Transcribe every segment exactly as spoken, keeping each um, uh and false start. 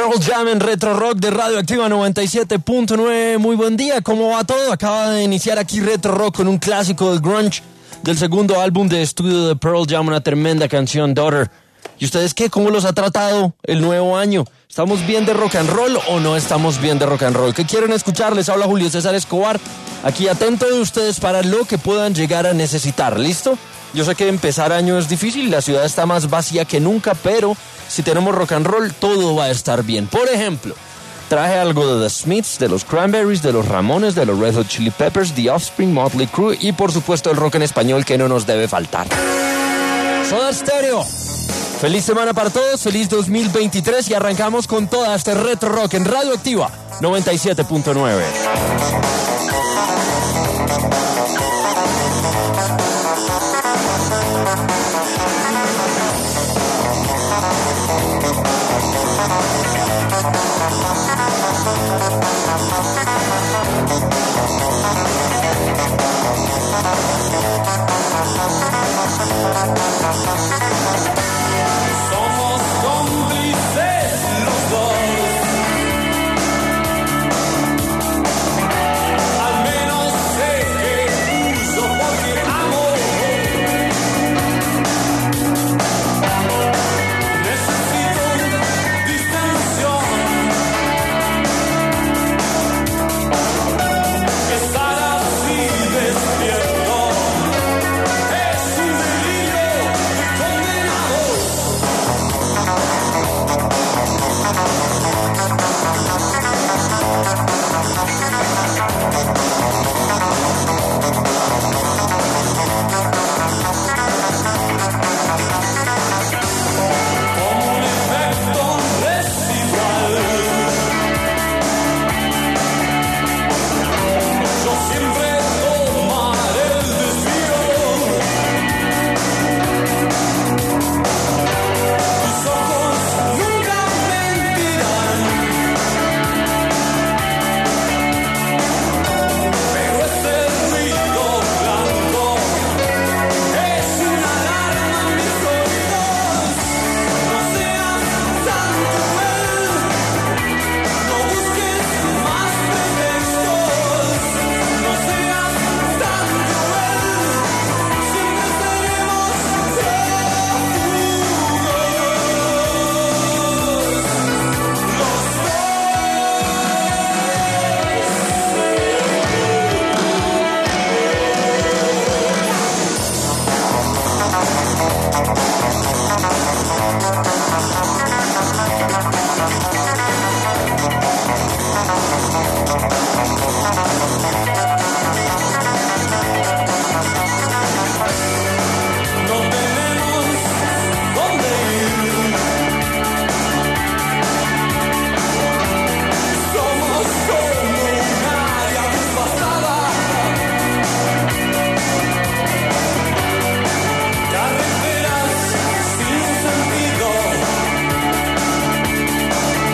Pearl Jam en Retro Rock de Radioactiva noventa y siete punto nueve. Muy buen día, ¿cómo va todo? Acaba de iniciar aquí Retro Rock con un clásico del grunge del segundo álbum de estudio de Pearl Jam, una tremenda canción, Daughter. ¿Y ustedes qué? ¿Cómo los ha tratado el nuevo año? ¿Estamos bien de rock and roll o no estamos bien de rock and roll? ¿Qué quieren escuchar? Les habla Julio César Escobar, aquí atento de ustedes para lo que puedan llegar a necesitar. ¿Listo? Yo sé que empezar año es difícil, la ciudad está más vacía que nunca, pero si tenemos rock and roll, todo va a estar bien. Por ejemplo, traje algo de The Smiths, de los Cranberries, de los Ramones, de los Red Hot Chili Peppers, The Offspring, Motley Crue y por supuesto el rock en español que no nos debe faltar. Soda Stereo. Feliz semana para todos, feliz dos mil veintitrés y arrancamos con toda este Retro Rock en Radioactiva noventa y siete punto nueve. Somos cómplices los dos. Al menos sé que uso porque amo. Necesito distensión. Estar así despierto es un delirio de condenados. Como un efecto residual, yo siempre tomaré el desvío. Tus ojos nunca mentirán, pero ese ruido blanco es una alarma en mis oídos. No seas tan cruel, no busques más pretextos. No seas tan cruel, siempre seremos no tenemos dónde ir. Somos como un área desfasada, carreteras sin sentido.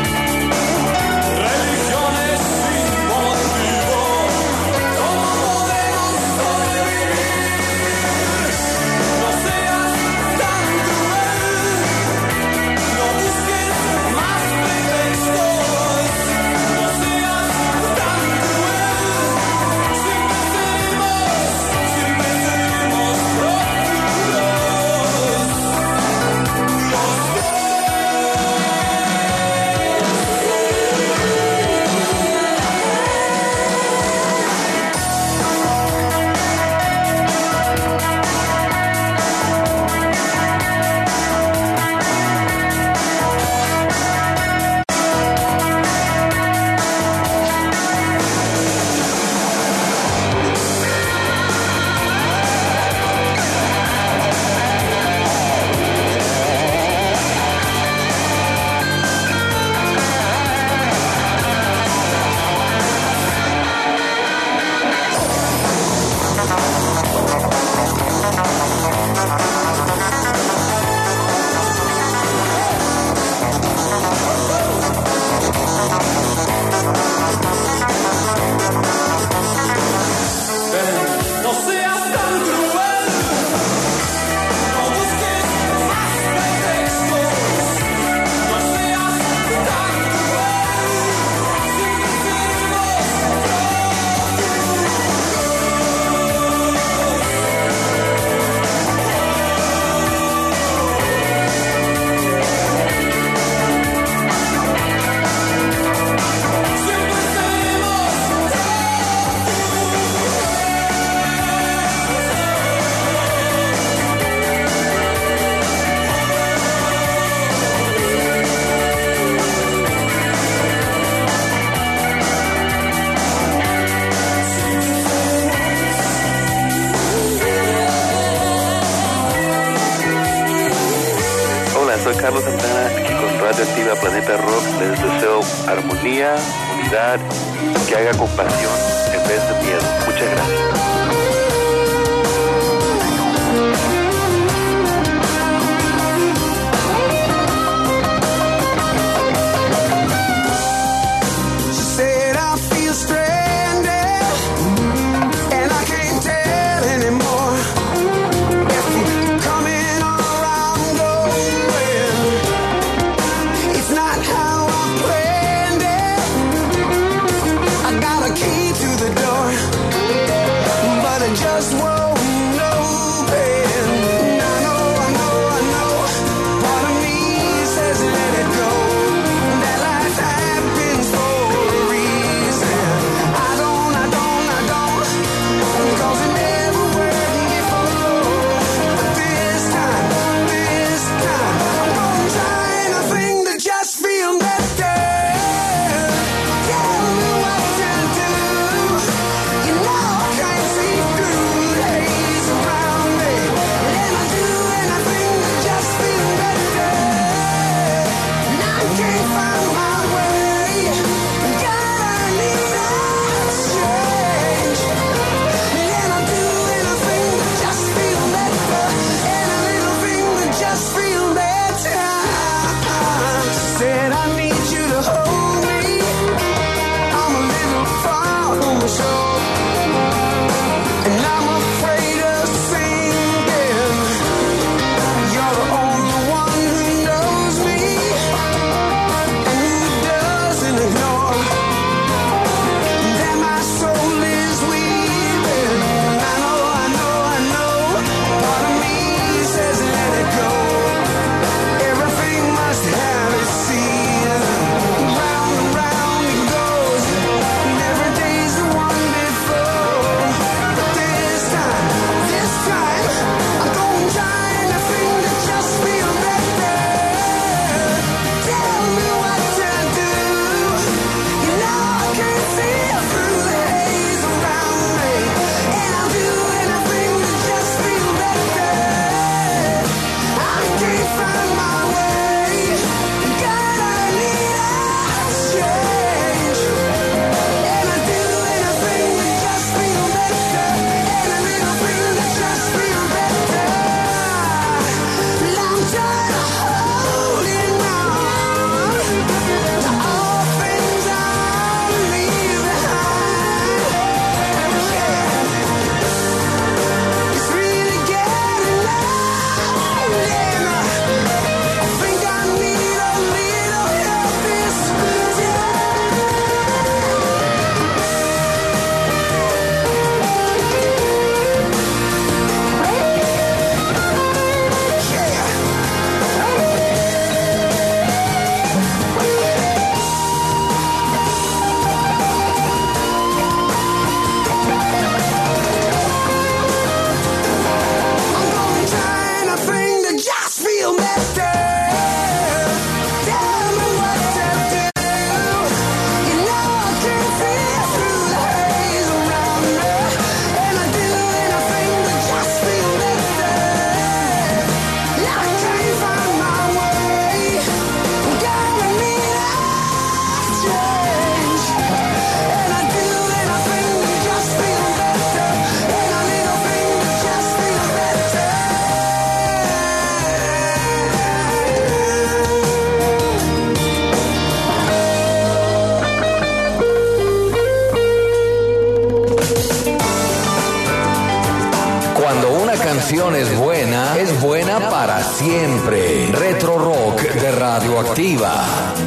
Carlos Santana, aquí con Radio Activa Planeta Rock. Les deseo armonía, unidad, que haga compasión en vez de miedo. Muchas gracias. canción es buena, es buena para siempre. Retro Rock de Radioactiva.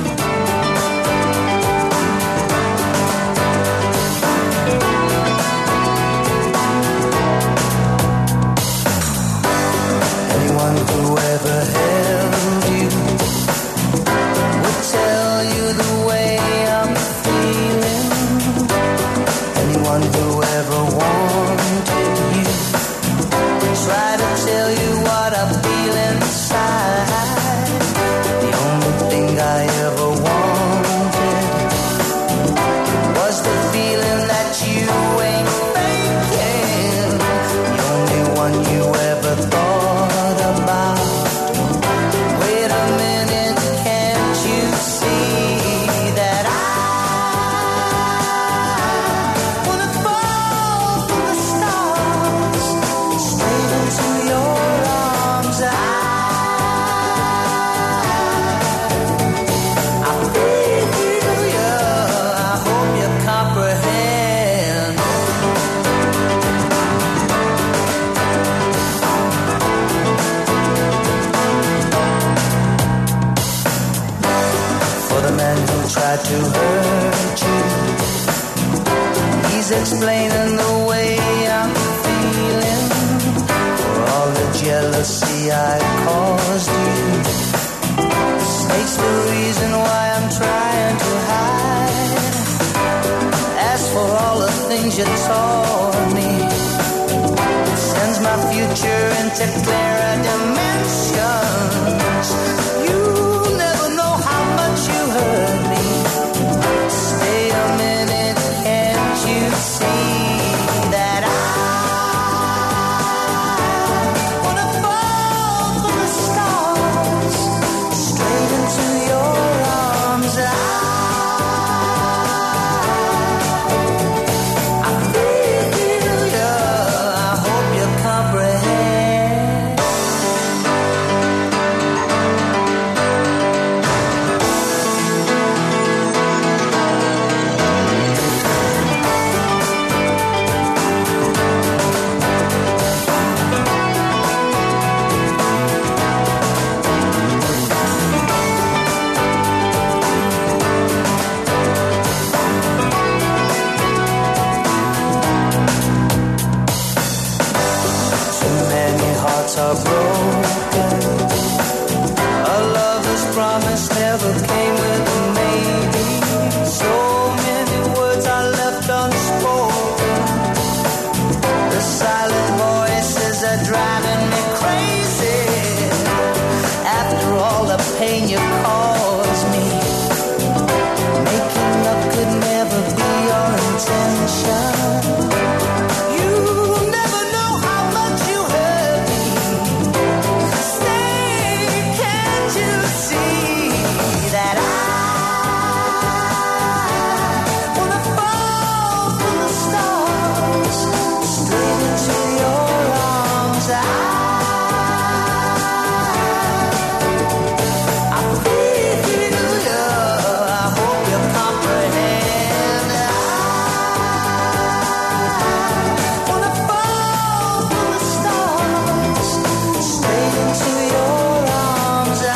Anyone who ever held you would tell you the way I'm feeling. Anyone who ever wanted you try to tell you what I feel inside. The only thing I ever who tried to hurt you. He's explaining the way I'm feeling for all the jealousy I caused you. The snake's the reason why I'm trying to hide. As for all the things you taught me, it sends my future into clearer dimensions. You never know how much you hurt me. Stay a minute, can't you see that I wanna fall from the stars straight into your arms? I, I feel you, I hope you comprehend. Too many hearts are broken. A lover's promise never came with a maybe. So many words are left unspoken. The silent voices are driving me crazy. After all the pain you caused me, making up could never be your intention. You never know how much you hurt me. Stay, can't you see that I wanna fall from the stars straight into your arms? I, I feel you, I hope you comprehend. I wanna fall from the stars straight into your arms. I,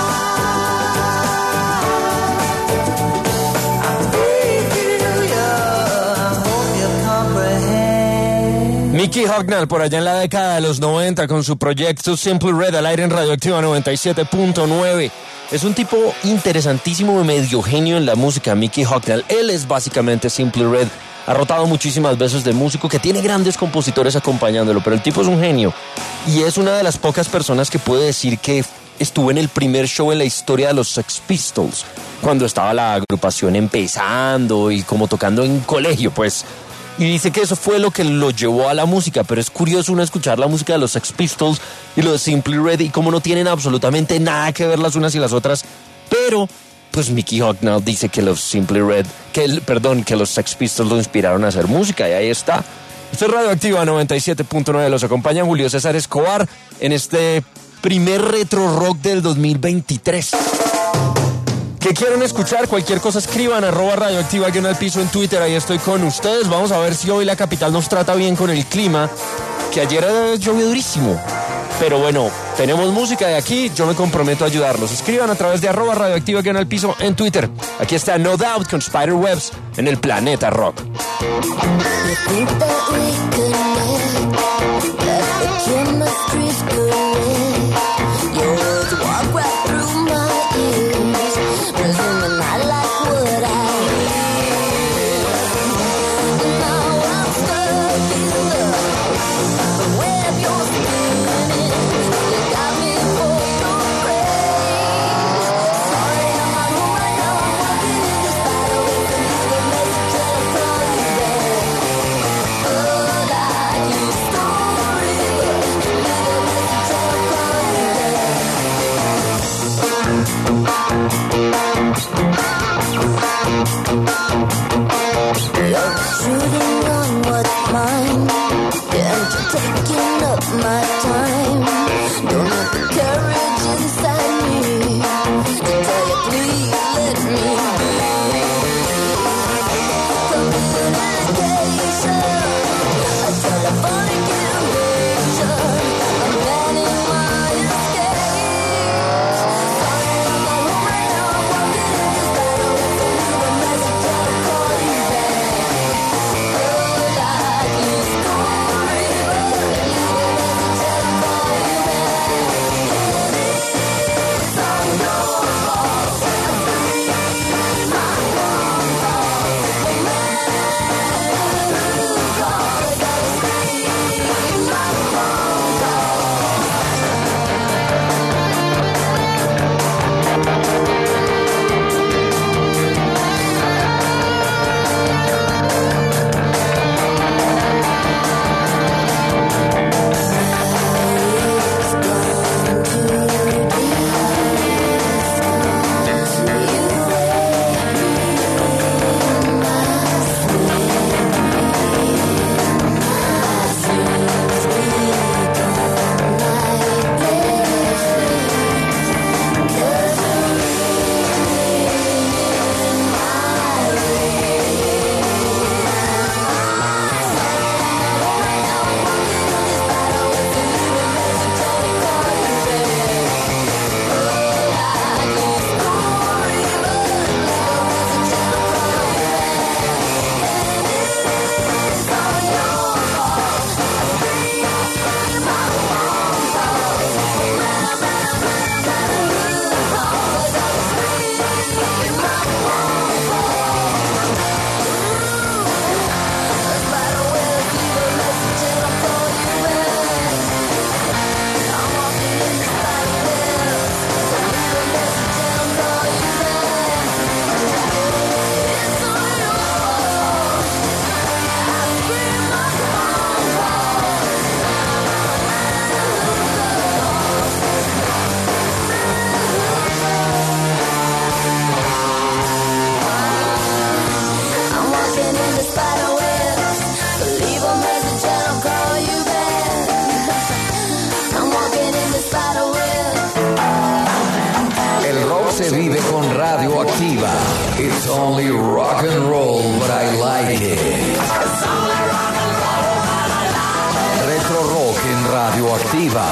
I feel you, I hope you comprehend. Mickey Hucknall por allá en la década de los noventa con su proyecto Simply Red al aire en Radioactiva noventa y siete punto nueve. Es un tipo interesantísimo y medio genio en la música, Mickey Hucknall. Él es básicamente Simply Red. Ha rotado muchísimas veces de músico, que tiene grandes compositores acompañándolo, pero el tipo es un genio. Y es una de las pocas personas que puede decir que estuvo en el primer show en la historia de los Sex Pistols, cuando estaba la agrupación empezando y como tocando en colegio, pues. Y dice que eso fue lo que lo llevó a la música, pero es curioso uno escuchar la música de los Sex Pistols y lo de Simply Red y cómo no tienen absolutamente nada que ver las unas y las otras, pero pues Mickey Hucknall dice que los Simply Red, que el, perdón, que los Sex Pistols lo inspiraron a hacer música y ahí está. Esto es Radioactiva noventa y siete punto nueve, los acompaña Julio César Escobar en este primer retro rock del dos mil veintitrés. ¿Qué quieren escuchar? Cualquier cosa escriban, arroba radioactiva guión al piso en Twitter, ahí estoy con ustedes. Vamos a ver si hoy la capital nos trata bien con el clima, que ayer llovió durísimo. Pero bueno, tenemos música de aquí, yo me comprometo a ayudarlos. Escriban a través de arroba radioactiva guión al piso en Twitter. Aquí está No Doubt con Spiderwebs en el Planeta Rock. But I Radioactiva. It's only rock and roll, but I like it. It's only rock and roll, but I like it. Retro Rock en Radioactiva.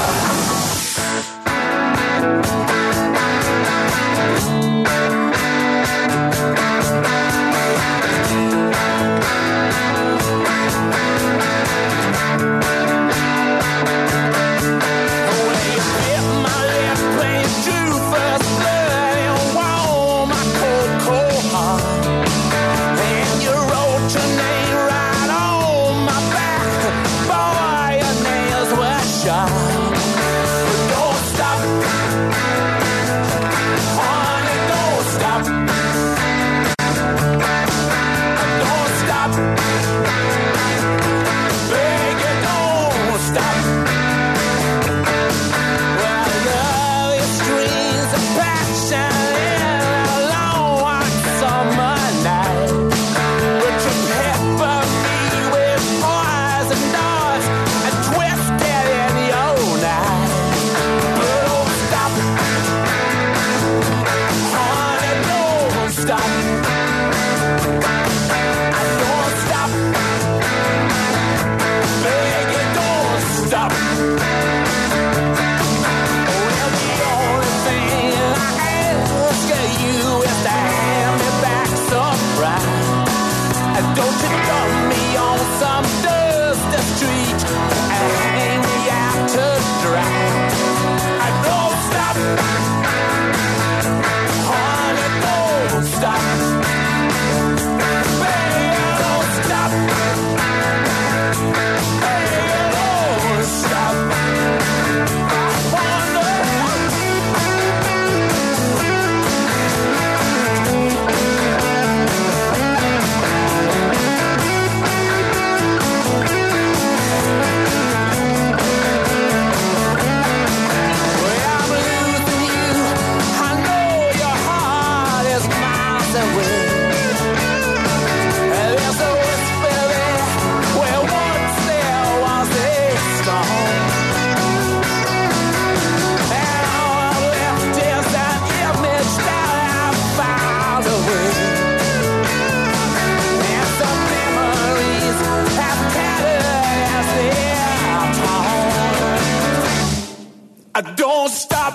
I don't stop.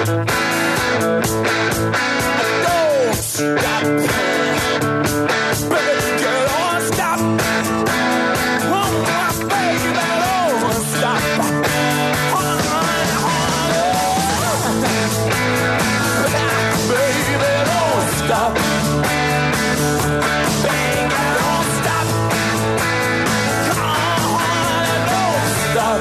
I don't stop. Baby, girl, don't stop. Oh, my baby, don't stop. Baby, don't stop. Baby, don't stop. Come on, don't stop.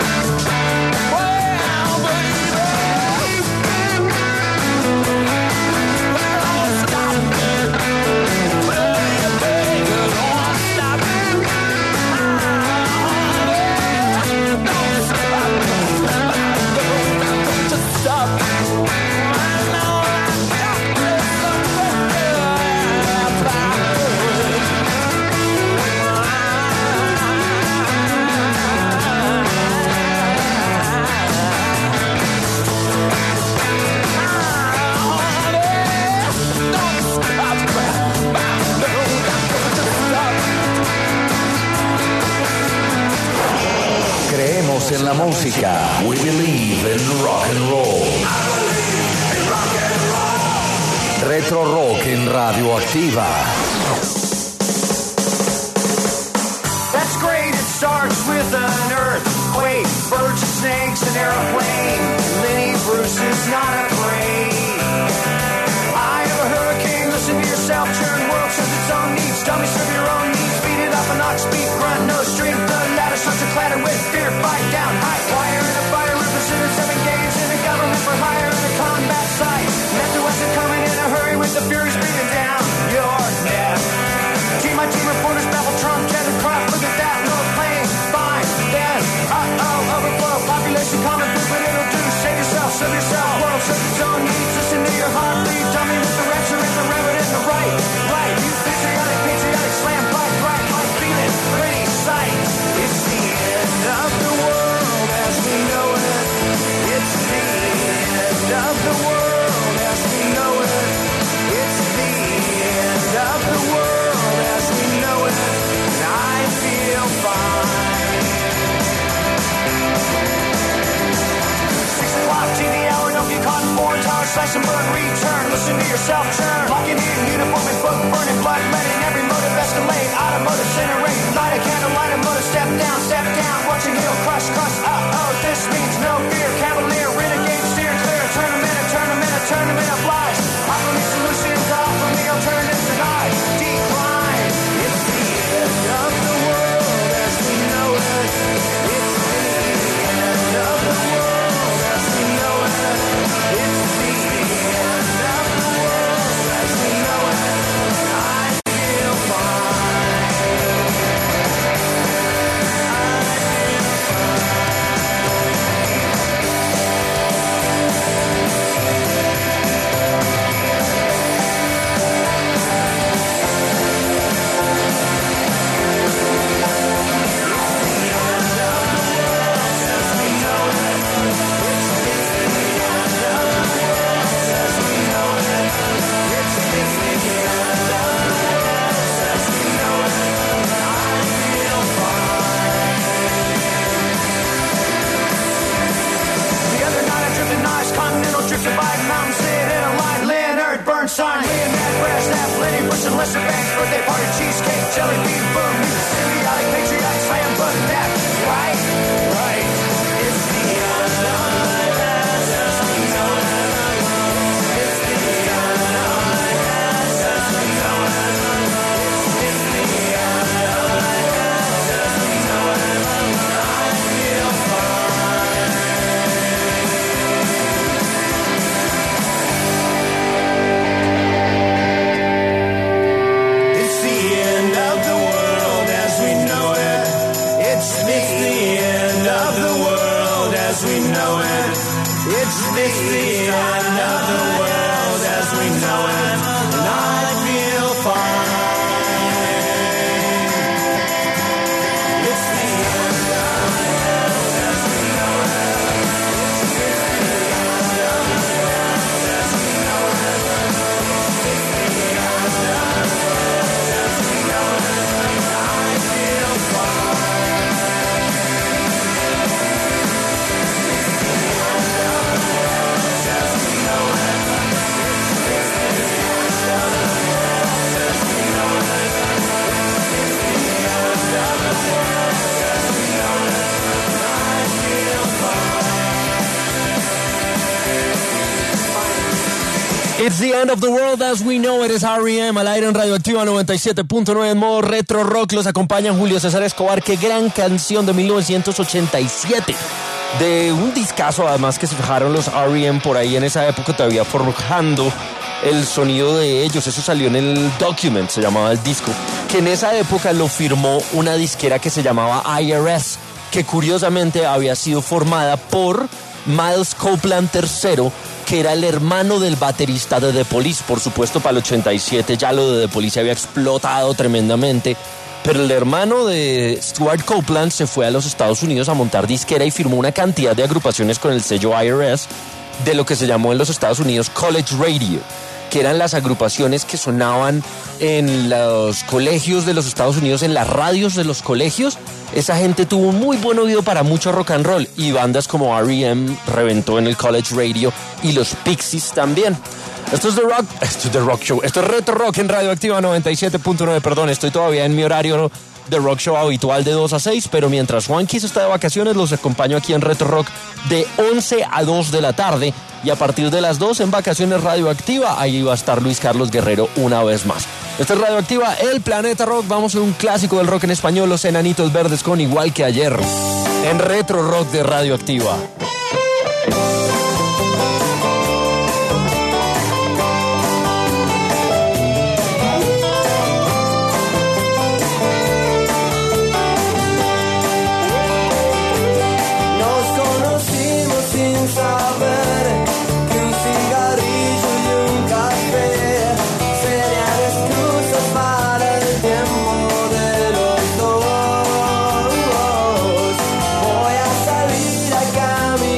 Creemos en la música. We believe in rock and roll. Retro Rock en Radioactiva. That's great. It starts with an earthquake, birds and snakes, an airplane. Lenny Bruce is not afraid. I have a hurricane. Listen to yourself. Churn world serves its own needs. Dummy serve your own needs. Beat it up an ox beat grunt. No strength. The ladder starts to clatter with fear. Fight down. High wire in a fire. Represented seven games in a government for hire in a combat site. Metro Western coming in a hurry with the furies breathing down your neck. Team my team reporters baffle Trump. Cheddar crop. Look at that. No pain. Fine. Then. Uh-oh. Overflow. Population common food. But it'll do. Save yourself. Serve yourself. World serves its own needs. Listen to your heartbeat. Dummy with the rapture and the reverend and the right. Right. You patriotic, patriotic slam fire. plus a bank birthday party, cheesecake, jelly bean, boom, symbiotic, patriotic, slam, but that's right, right. It's the end of the dance as we know it. It's the end of the dance as we know it. It's the end of the dance as we know it. I feel fine. It's the end of the world as we know it. It's the end of the world as we know it. It's the end of the world as we know it. And I feel fine. It's the end of the world as we know it. It's the end of the world as we know it. It's the end of the world as we know it. And I feel fine. As we know it. It's the end of the world as we know it. It's the end of the world as we know it. And I feel fine. It's the end of the world as we know it. Es R E M al aire en Radioactiva noventa y siete punto nueve en modo retro rock. Los acompañan Julio César Escobar. Qué gran canción de mil novecientos ochenta y siete. De un discazo además que se fijaron los R E M por ahí en esa época todavía forjando el sonido de ellos. Eso salió en el Document, se llamaba el disco, que en esa época lo firmó una disquera que se llamaba I R S, que curiosamente había sido formada por Miles Copeland tercero, que era el hermano del baterista de The Police. Por supuesto, para el ochenta y siete ya lo de The Police había explotado tremendamente, pero el hermano de Stuart Copeland se fue a los Estados Unidos a montar disquera y firmó una cantidad de agrupaciones con el sello I R S de lo que se llamó en los Estados Unidos College Radio, que eran las agrupaciones que sonaban en los colegios de los Estados Unidos, en las radios de los colegios. Esa gente tuvo un muy buen oído para mucho rock and roll, y bandas como R E M reventó en el College Radio, y los Pixies también. Esto es The Rock, esto es The Rock Show, esto es Retro Rock en Radioactiva noventa y siete punto nueve, perdón, estoy todavía en mi horario The Rock Show habitual de dos a seis, pero mientras Juan Kiss está de vacaciones, los acompaño aquí en Retro Rock de once a dos de la tarde, y a partir de las dos en Vacaciones Radioactiva, ahí va a estar Luis Carlos Guerrero una vez más. Esto es Radioactiva, el Planeta Rock. Vamos a un clásico del rock en español, Los Enanitos Verdes con Igual que Ayer, en Retro Rock de Radioactiva. Voy a salir a caminar.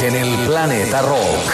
en el Planeta Rock.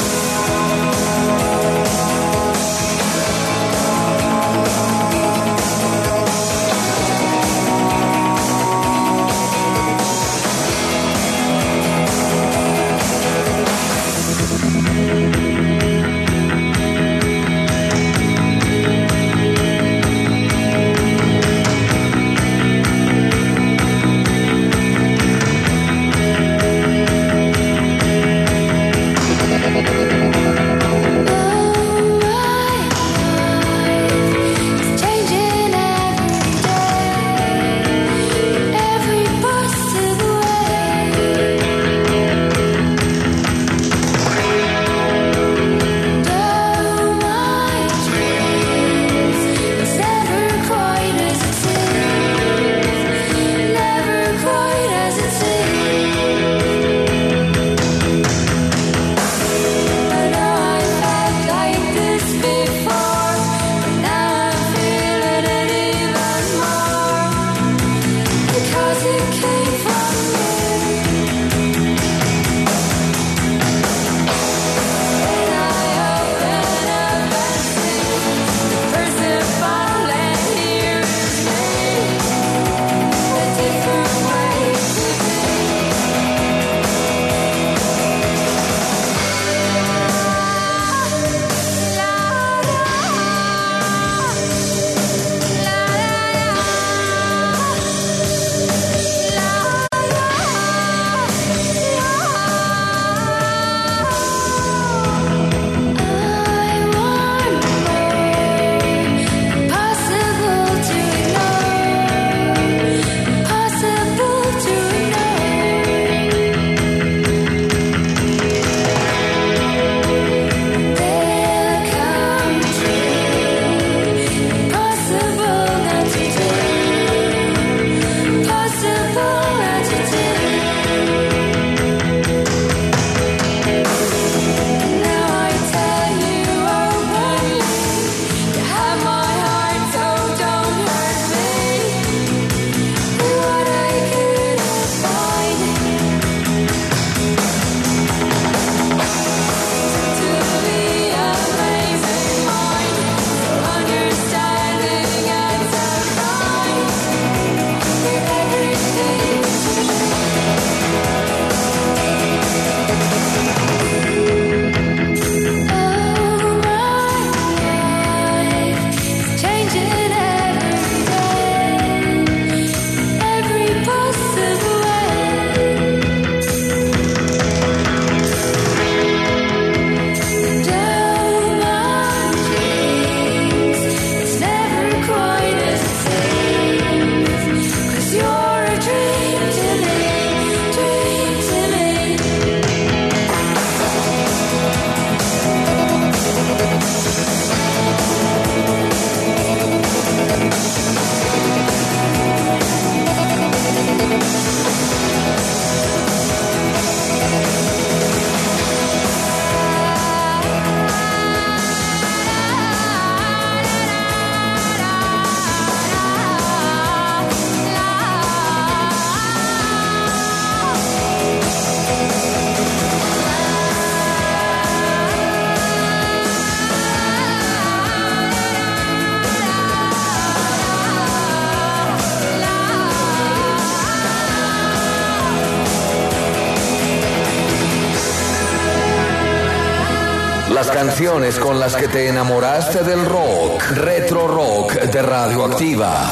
Las canciones con las que te enamoraste del rock. Retro Rock de Radioactiva.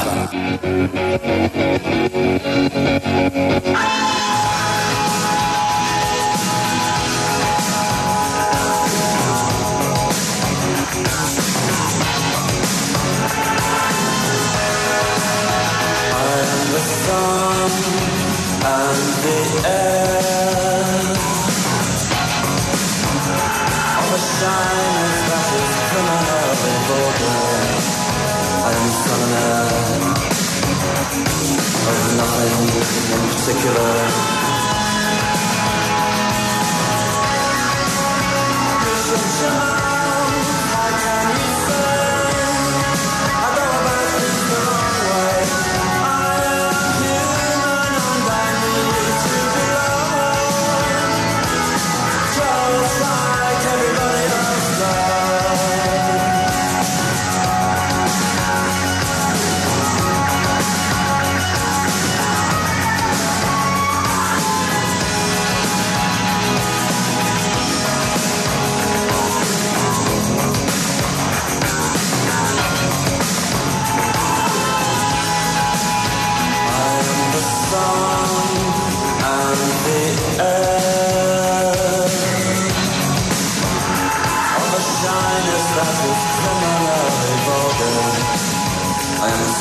I'm the sun and the air. All the shine that is coming up in Volga. I'm sun and air of nothing in particular.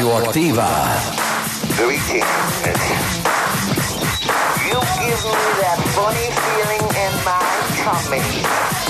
Radioactiva. Greetings. You give me that funny feeling in my tummy.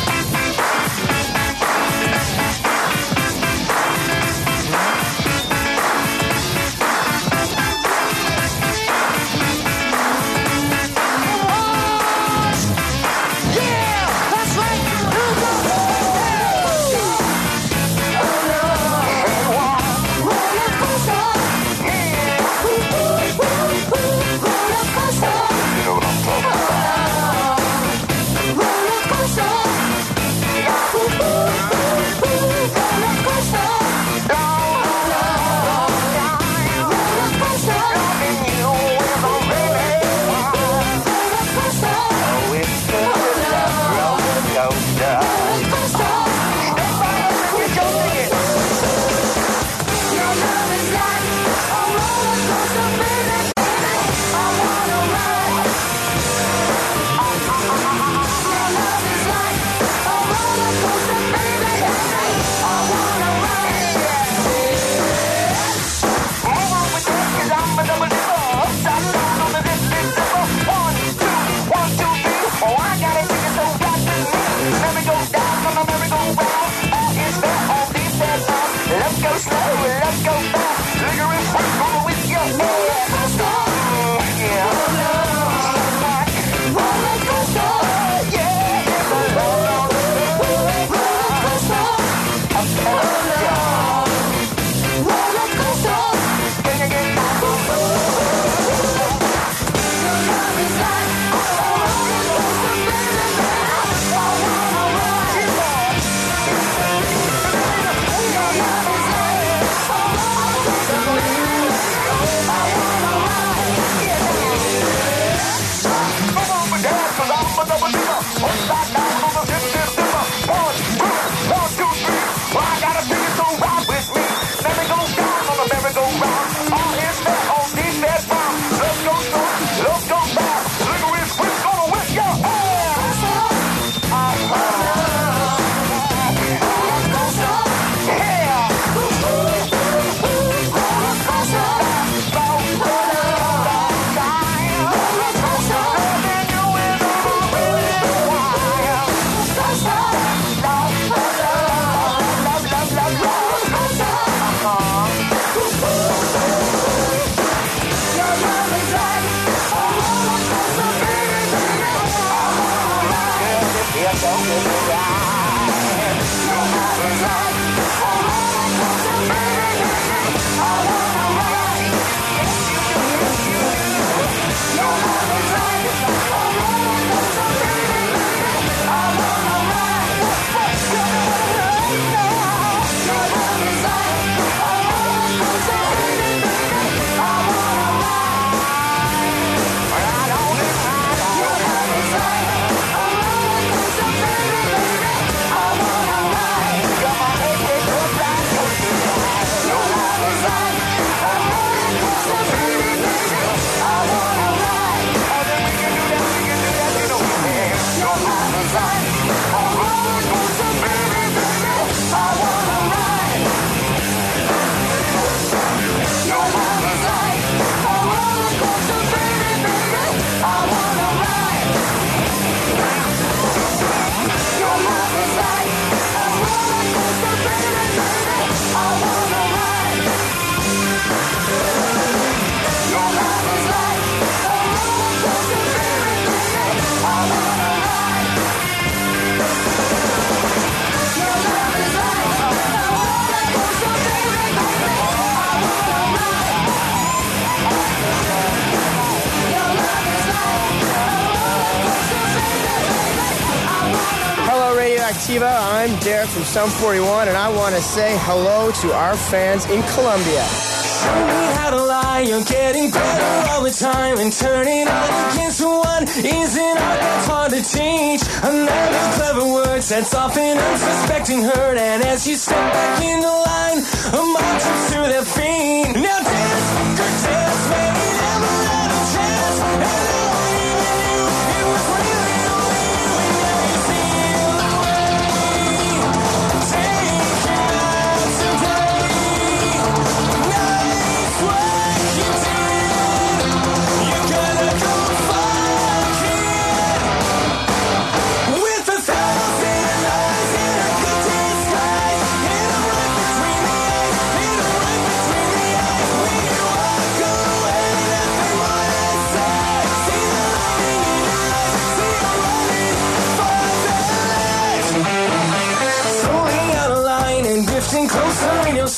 I'm Derek from Sum forty-one, and I want to say hello to our fans in Colombia. Show me how to lie, you're getting better all the time, and turning all against one isn't art that's hard to teach. Another clever word sets off an unsuspecting hurt, and as you step back in the line, a mob trips to their feet. Now dance, good dance, maybe never had a chance, and now even you, it was really only you, and now you feel the way. Take it out today, night.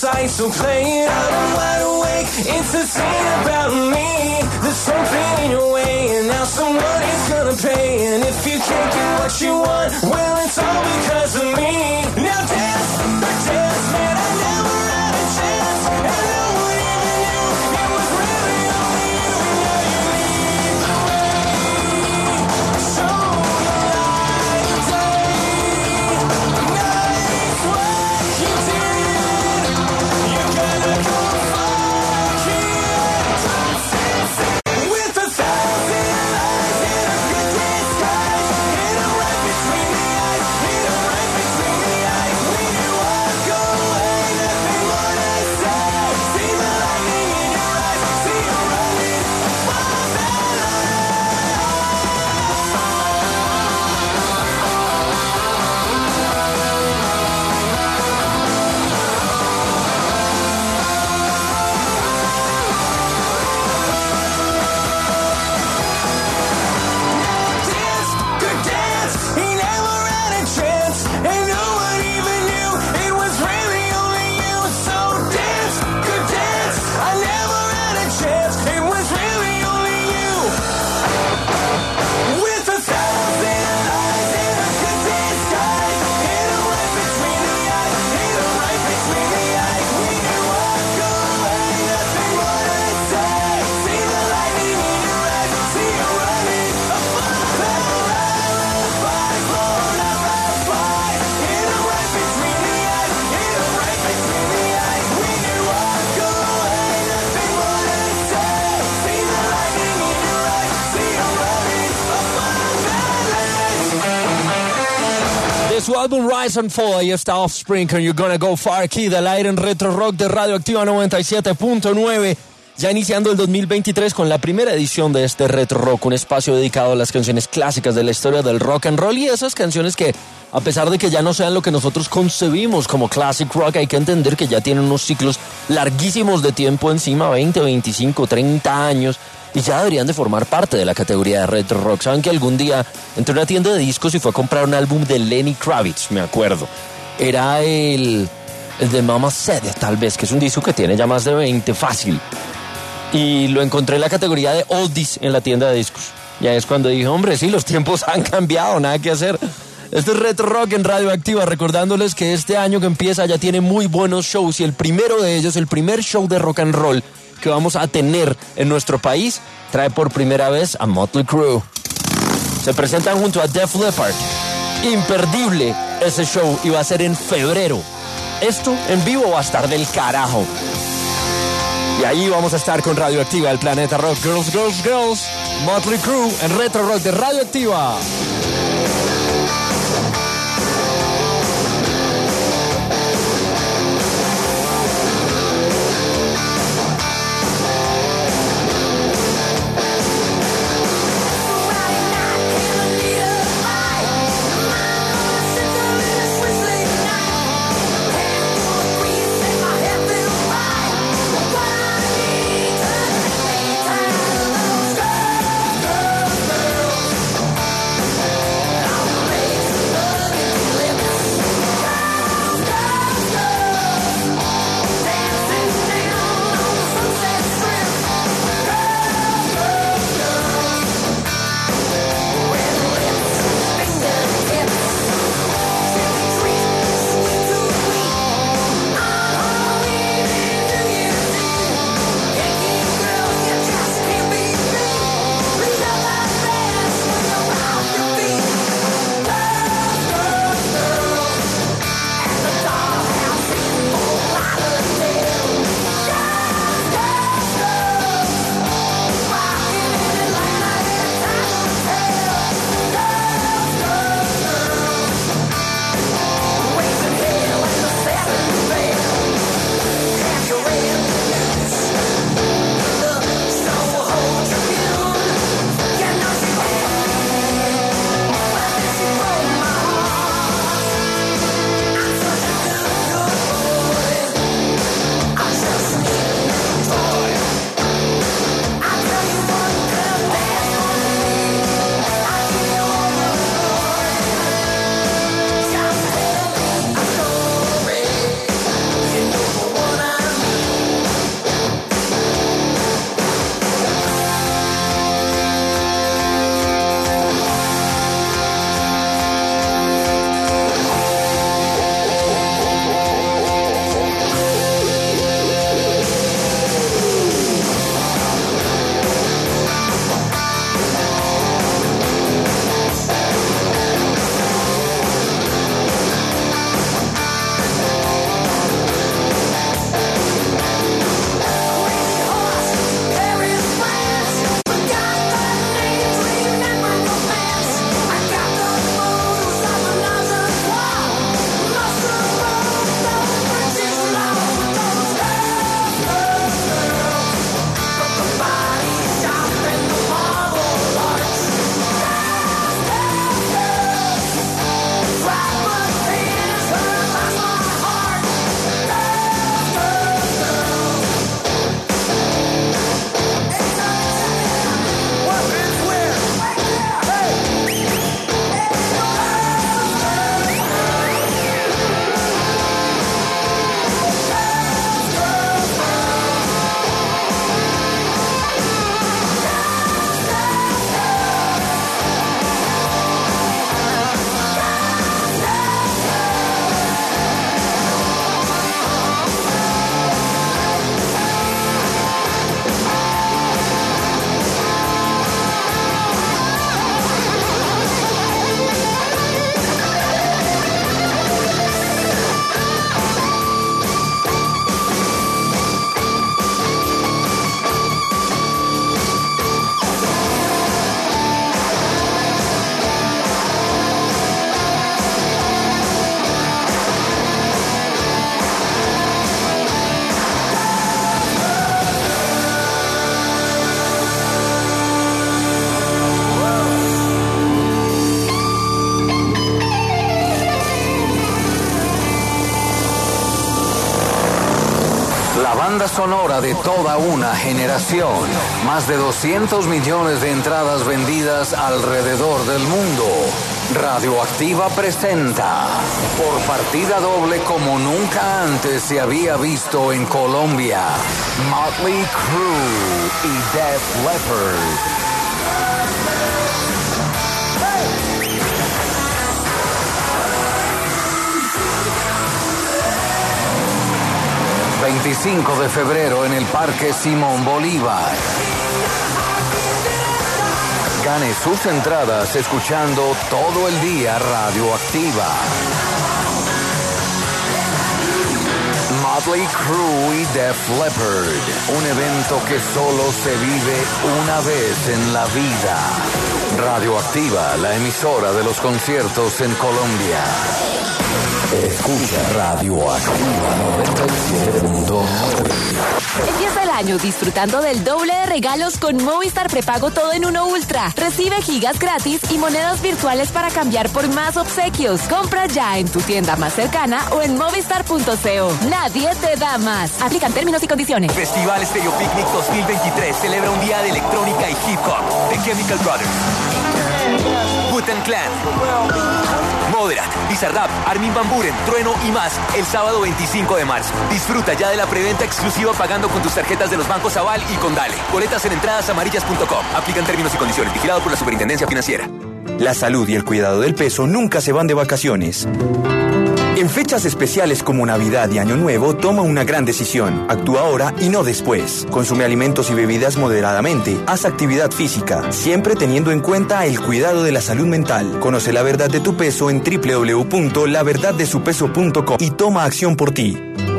sight, so play it out. I'm wide awake, it's a scene about me. There's something in your way, and now someone is gonna pay. And if you can't get what you want, well, it's all because of me. Now dance, dance, man, I never had a chance, and no one even knew it was really only you. Now you lead the way, show the light of day. Nice what you did, you gotta go far here. With a thousand lies in a good disguise, hit 'em right between the eyes, hit 'em right between the eyes. When you walk away, nothing more to say. See the lightning in your eyes, see you running for that dance, good dance. He never had a chance, and no one even knew it was really only you. So dance, good dance. I never had a chance, it was really only you. With a thousand lies in a good disguise, hit 'em right between the eyes, hit 'em right between the eyes. When you walk away, nothing more to say. See the lightning in your eyes, see you running above the line. By, blown up by, hit 'em right between the eyes, hit 'em right between the eyes. When you walk away, nothing more to say. See the lightning in your eyes, see you running above the line. De su álbum Rise and Fall, ahí está Offspring, con You're Gonna Go Far, aquí del aire en Retro Rock de Radioactiva noventa y siete punto nueve. Ya iniciando el dos mil veintitrés con la primera edición de este Retro Rock, un espacio dedicado a las canciones clásicas de la historia del rock and roll y esas canciones que, a pesar de que ya no sean lo que nosotros concebimos como classic rock, hay que entender que ya tienen unos ciclos larguísimos de tiempo encima, veinte, veinticinco, treinta años, y ya deberían de formar parte de la categoría de retro rock. Saben que algún día entré a una tienda de discos y fue a comprar un álbum de Lenny Kravitz, me acuerdo. Era el, el de Mama Said, tal vez, que es un disco que tiene ya más de veinte, fácil. Y lo encontré en la categoría de oldies en la tienda de discos. Ya es cuando dije, hombre, sí, los tiempos han cambiado, nada que hacer. Este es Retro Rock en Radioactiva, recordándoles que este año que empieza ya tiene muy buenos shows y el primero de ellos, el primer show de rock and roll que vamos a tener en nuestro país, trae por primera vez a Motley Crue. Se presentan junto a Def Leppard. Imperdible ese show y va a ser en febrero. Esto en vivo va a estar del carajo. Y ahí vamos a estar con Radioactiva, el planeta rock. Girls, girls, girls. Motley Crue en Retro Rock de Radioactiva. Girls, girls, girls. banda sonora de toda una generación. Más de doscientos millones de entradas vendidas alrededor del mundo. Radioactiva presenta, por partida doble como nunca antes se había visto en Colombia, Motley Crue y Def Leppard. veinticinco de febrero en el Parque Simón Bolívar. Gane sus entradas escuchando todo el día Radioactiva. Motley Crue y Def Leppard, un evento que solo se vive una vez en la vida. Radioactiva, la emisora de los conciertos en Colombia. Escucha Radioactiva noventa y siete punto nueve. Empieza el año disfrutando del doble de regalos con Movistar Prepago Todo en Uno Ultra. Recibe gigas gratis y monedas virtuales para cambiar por más obsequios. Compra ya en tu tienda más cercana o en movistar punto co. Nadie te da más. Aplican términos y condiciones. Festival Stereo Picnic dos mil veintitrés celebra un día de electrónica y hip hop. The Chemical Brothers, Wu-Tang Clan, Moderat, Bizarrap, Armin van Buuren, Trueno y más el sábado veinticinco de marzo. Disfruta ya de la preventa exclusiva pagando con tus tarjetas de los bancos Aval y Condale. Boletas en entradas amarillas punto com. Aplican términos y condiciones. Vigilado por la Superintendencia Financiera. La salud y el cuidado del peso nunca se van de vacaciones. En fechas especiales como Navidad y Año Nuevo, toma una gran decisión. Actúa ahora y no después. Consume alimentos y bebidas moderadamente. Haz actividad física, siempre teniendo en cuenta el cuidado de la salud mental. Conoce la verdad de tu peso en doble u doble u doble u punto la verdad de su peso punto com y toma acción por ti.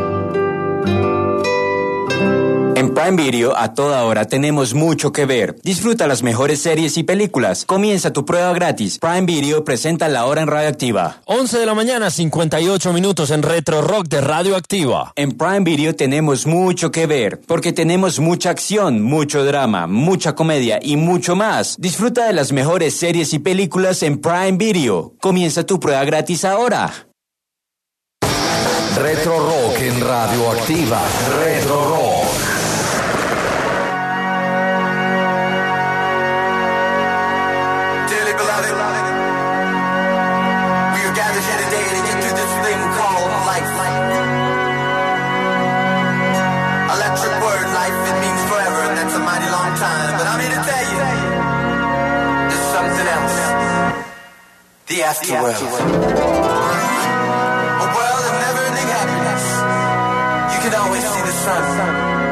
En Prime Video, a toda hora tenemos mucho que ver. Disfruta las mejores series y películas. Comienza tu prueba gratis. Prime Video presenta La Hora en Radioactiva. once de la mañana, cincuenta y ocho minutos en Retro Rock de Radioactiva. En Prime Video tenemos mucho que ver, porque tenemos mucha acción, mucho drama, mucha comedia y mucho más. Disfruta de las mejores series y películas en Prime Video. Comienza tu prueba gratis ahora. Retro Rock en Radioactiva. Retro Rock. The afterworld. A world of never-ending happiness. You can always see the sun.